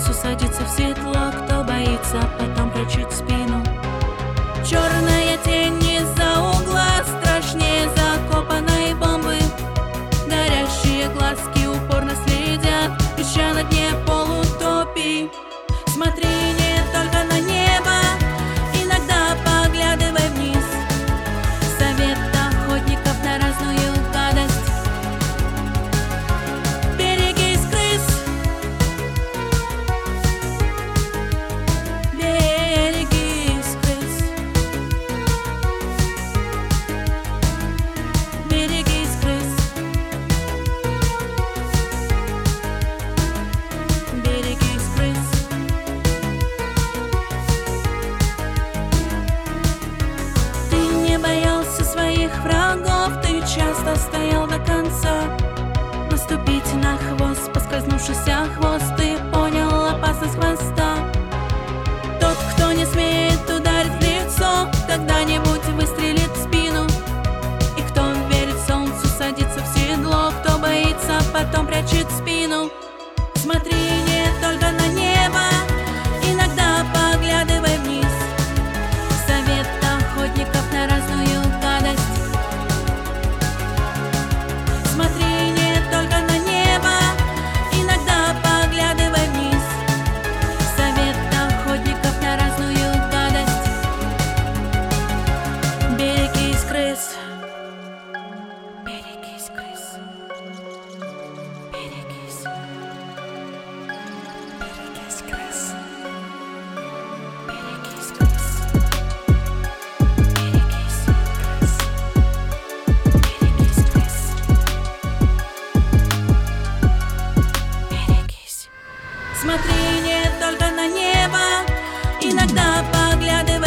солнцу садится в седло, кто боится, потом прячет спину. Черная тень из-за угла страшнее закопанной бомбы. Горящие глазки упорно следят, ища на дне полутопий. Смотри не только на небо, иногда поглядывай вниз. Совет охотников на разную гадость: берегись крыс. Берегись крыс. Берегись крыс. Берегись крыс. Ты не боялся своих врагов, ты часто стоял до конца. Наступить на хвост, поскользнувшийся хвост, ты понял опасность хвоста. Тот, кто не смеет ударить в лицо, когда-нибудь выстрелит в спину. И кто верит солнцу, садится в седло, кто боится, потом прячет спину. Смотри не только на небо, иногда поглядывай вниз. Совет охотников на разную гадость: смотри не только на небо, иногда поглядывай вниз. Совет охотников на разную гадость: берегись крыс. Берегись крыс. Берегись. Берегись крыс. Берегись крыс. Берегись крыс. Берегись крыс. Берегись. Смотри не только на небо, иногда поглядывай